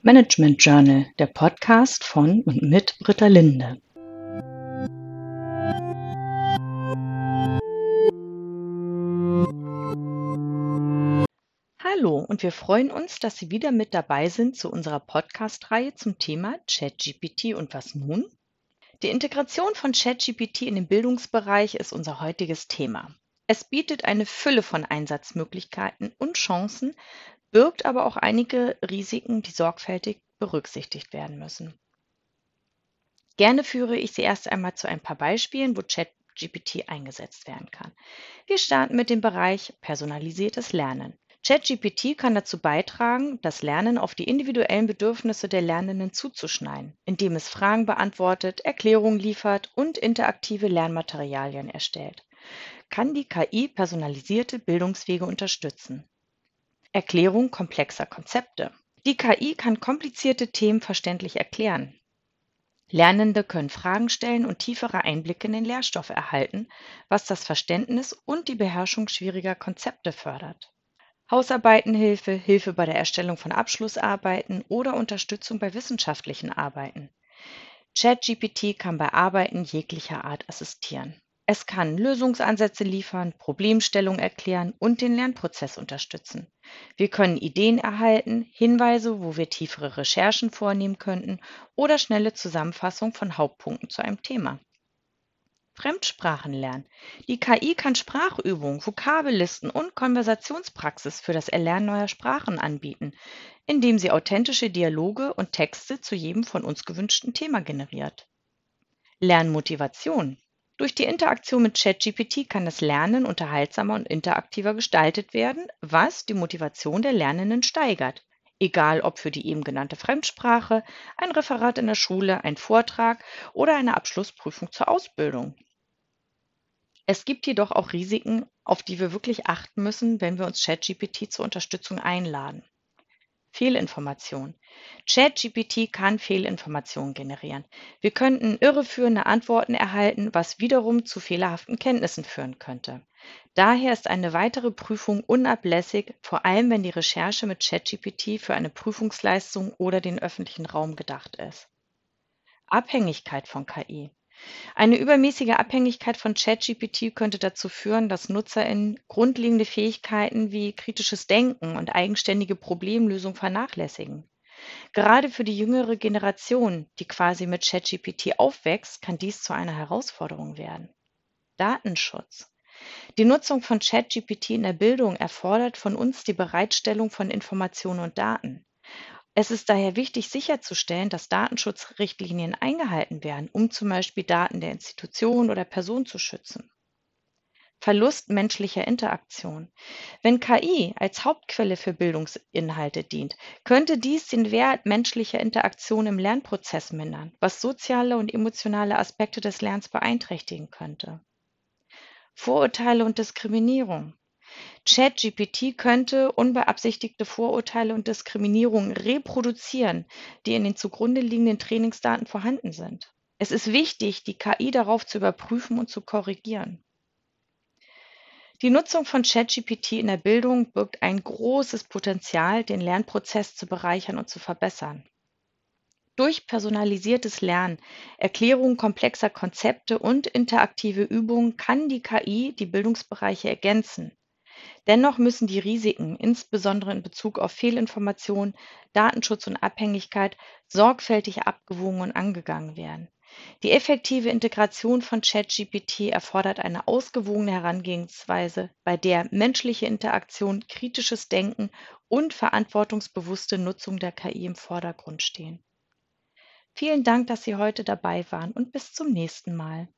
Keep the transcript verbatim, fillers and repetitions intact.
Management Journal, der Podcast von und mit Britta Linde. Hallo und wir freuen uns, dass Sie wieder mit dabei sind zu unserer Podcast-Reihe zum Thema ChatGPT und was nun? Die Integration von ChatGPT in den Bildungsbereich ist unser heutiges Thema. Es bietet eine Fülle von Einsatzmöglichkeiten und Chancen, birgt aber auch einige Risiken, die sorgfältig berücksichtigt werden müssen. Gerne führe ich Sie erst einmal zu ein paar Beispielen, wo ChatGPT eingesetzt werden kann. Wir starten mit dem Bereich personalisiertes Lernen. ChatGPT kann dazu beitragen, das Lernen auf die individuellen Bedürfnisse der Lernenden zuzuschneiden, indem es Fragen beantwortet, Erklärungen liefert und interaktive Lernmaterialien erstellt. Kann die K I personalisierte Bildungswege unterstützen? Erklärung komplexer Konzepte. Die K I kann komplizierte Themen verständlich erklären. Lernende können Fragen stellen und tiefere Einblicke in den Lehrstoff erhalten, was das Verständnis und die Beherrschung schwieriger Konzepte fördert. Hausarbeitenhilfe, Hilfe bei der Erstellung von Abschlussarbeiten oder Unterstützung bei wissenschaftlichen Arbeiten. ChatGPT kann bei Arbeiten jeglicher Art assistieren. Es kann Lösungsansätze liefern, Problemstellungen erklären und den Lernprozess unterstützen. Wir können Ideen erhalten, Hinweise, wo wir tiefere Recherchen vornehmen könnten oder schnelle Zusammenfassung von Hauptpunkten zu einem Thema. Fremdsprachen lernen. Die K I kann Sprachübungen, Vokabellisten und Konversationspraxis für das Erlernen neuer Sprachen anbieten, indem sie authentische Dialoge und Texte zu jedem von uns gewünschten Thema generiert. Lernmotivation. Durch die Interaktion mit ChatGPT kann das Lernen unterhaltsamer und interaktiver gestaltet werden, was die Motivation der Lernenden steigert. Egal ob für die eben genannte Fremdsprache, ein Referat in der Schule, ein Vortrag oder eine Abschlussprüfung zur Ausbildung. Es gibt jedoch auch Risiken, auf die wir wirklich achten müssen, wenn wir uns ChatGPT zur Unterstützung einladen. Fehlinformation. ChatGPT kann Fehlinformationen generieren. Wir könnten irreführende Antworten erhalten, was wiederum zu fehlerhaften Kenntnissen führen könnte. Daher ist eine weitere Prüfung unablässig, vor allem wenn die Recherche mit ChatGPT für eine Prüfungsleistung oder den öffentlichen Raum gedacht ist. Abhängigkeit von K I. Eine übermäßige Abhängigkeit von ChatGPT könnte dazu führen, dass NutzerInnen grundlegende Fähigkeiten wie kritisches Denken und eigenständige Problemlösung vernachlässigen. Gerade für die jüngere Generation, die quasi mit ChatGPT aufwächst, kann dies zu einer Herausforderung werden. Datenschutz. Die Nutzung von ChatGPT in der Bildung erfordert von uns die Bereitstellung von Informationen und Daten. Es ist daher wichtig, sicherzustellen, dass Datenschutzrichtlinien eingehalten werden, um zum Beispiel Daten der Institution oder Person zu schützen. Verlust menschlicher Interaktion. Wenn K I als Hauptquelle für Bildungsinhalte dient, könnte dies den Wert menschlicher Interaktion im Lernprozess mindern, was soziale und emotionale Aspekte des Lernens beeinträchtigen könnte. Vorurteile und Diskriminierung. ChatGPT könnte unbeabsichtigte Vorurteile und Diskriminierung reproduzieren, die in den zugrunde liegenden Trainingsdaten vorhanden sind. Es ist wichtig, die K I darauf zu überprüfen und zu korrigieren. Die Nutzung von ChatGPT in der Bildung birgt ein großes Potenzial, den Lernprozess zu bereichern und zu verbessern. Durch personalisiertes Lernen, Erklärung komplexer Konzepte und interaktive Übungen kann die K I die Bildungsbereiche ergänzen. Dennoch müssen die Risiken, insbesondere in Bezug auf Fehlinformation, Datenschutz und Abhängigkeit, sorgfältig abgewogen und angegangen werden. Die effektive Integration von ChatGPT erfordert eine ausgewogene Herangehensweise, bei der menschliche Interaktion, kritisches Denken und verantwortungsbewusste Nutzung der K I im Vordergrund stehen. Vielen Dank, dass Sie heute dabei waren und bis zum nächsten Mal.